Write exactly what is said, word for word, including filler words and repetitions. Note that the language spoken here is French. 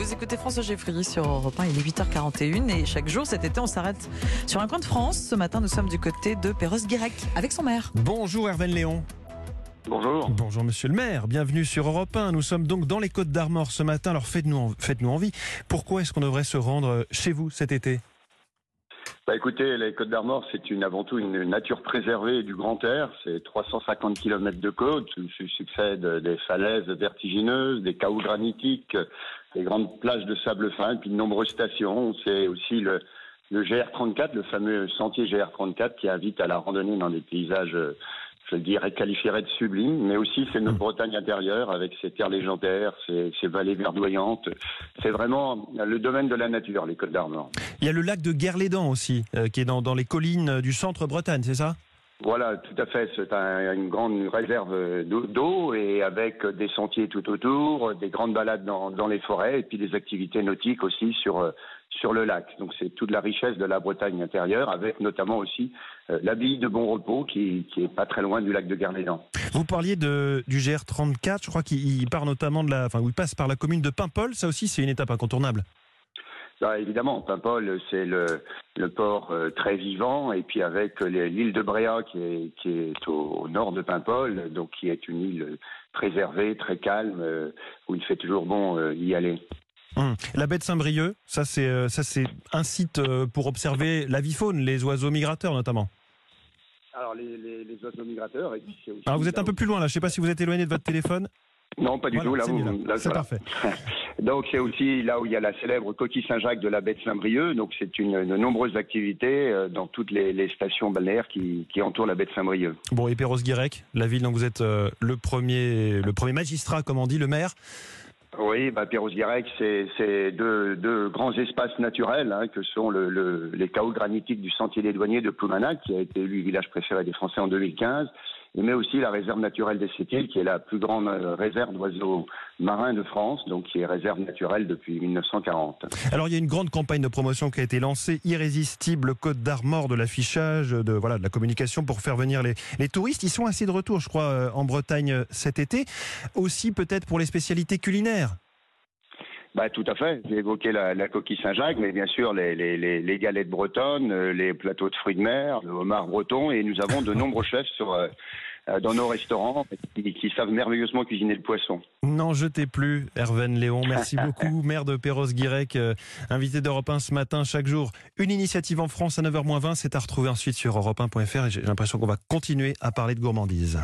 Vous écoutez François Geffrier sur Europe un, il est huit heures quarante et une et chaque jour cet été on s'arrête sur un coin de France. Ce matin nous sommes du côté de Perros-Guirec avec son maire. Bonjour Hervé Léon. Bonjour. Bonjour monsieur le maire, bienvenue sur Europe un. Nous sommes donc dans les Côtes d'Armor ce matin, alors faites-nous, en... faites-nous envie. Pourquoi est-ce qu'on devrait se rendre chez vous cet été ? Bah écoutez, les Côtes d'Armor, c'est une, avant tout une nature préservée du grand air. C'est trois cent cinquante kilomètres de côte, où se succèdent des falaises vertigineuses, des chaos granitiques, des grandes plages de sable fin, et puis de nombreuses stations. C'est aussi le, le G R trente-quatre, le fameux sentier G R trente-quatre, qui invite à la randonnée dans des paysages, je le dirais, qualifieraient de sublimes, mais aussi c'est notre Bretagne intérieure avec ses terres légendaires, ses, ses vallées verdoyantes. C'est vraiment le domaine de la nature, les Côtes d'Armor. Il y a le lac de Guerlédan aussi, euh, qui est dans, dans les collines du centre Bretagne, c'est ça ? Voilà, tout à fait. C'est un, une grande réserve d'eau et avec des sentiers tout autour, des grandes balades dans, dans les forêts et puis des activités nautiques aussi sur sur le lac. Donc c'est toute la richesse de la Bretagne intérieure, avec notamment aussi euh, l'abbaye de Bon Repos qui qui est pas très loin du lac de Guerlédan. Vous parliez de du G R trente-quatre, je crois qu'il part notamment de la, enfin, où il passe par la commune de Paimpol. Ça aussi, c'est une étape incontournable. Ça, évidemment, Paimpol, c'est le, le port euh, très vivant, et puis avec les, l'île de Bréa qui est, qui est au, au nord de Paimpol, donc qui est une île préservée, très calme, euh, où il fait toujours bon euh, y aller. Hum. La baie de Saint-Brieuc, ça c'est, euh, ça c'est un site euh, pour observer l'avifaune, les oiseaux migrateurs notamment. Alors les, les, les oiseaux migrateurs, et puis c'est aussi... Alors vous êtes un peu plus loin là, je ne sais pas si vous êtes éloigné de votre téléphone. Non, pas du voilà, tout. Là, c'est, vous, là. là, c'est voilà. parfait. Donc c'est aussi là où il y a la célèbre coquille Saint-Jacques de la baie de Saint-Brieuc. Donc c'est une de nombreuses activités euh, dans toutes les, les stations balnéaires qui, qui entourent la baie de Saint-Brieuc. Bon, et Perros-Guirec, la ville dont vous êtes euh, le premier, le premier magistrat, comme on dit, le maire. Oui, bah, Perros-Guirec, c'est, c'est deux, deux grands espaces naturels hein, que sont le, le, les chaos granitiques du Sentier des Douaniers de Ploumanac, qui a été élu village préféré des Français en deux mille quinze, mais aussi la réserve naturelle des Sept-Îles, qui est la plus grande réserve d'oiseaux marins de France, donc qui est réserve naturelle depuis mille neuf cent quarante. Alors il y a une grande campagne de promotion qui a été lancée, Irrésistible Côte d'Armor, de l'affichage, de voilà, de la communication pour faire venir les, les touristes. Ils sont assez de retour, je crois, en Bretagne cet été. Aussi peut-être pour les spécialités culinaires. Bah, tout à fait. J'ai évoqué la, la coquille Saint-Jacques, mais bien sûr les, les, les, les galettes bretonnes, les plateaux de fruits de mer, le homard breton, et nous avons de nombreux chefs sur, euh, dans nos restaurants qui, qui savent merveilleusement cuisiner le poisson. N'en jetez plus, Hervé Léon. Merci beaucoup, maire de Perros-Guirec, euh, invité d'Europe un ce matin. Chaque jour, une initiative en France à neuf heures moins vingt. C'est à retrouver ensuite sur europe un point f r et j'ai l'impression qu'on va continuer à parler de gourmandise.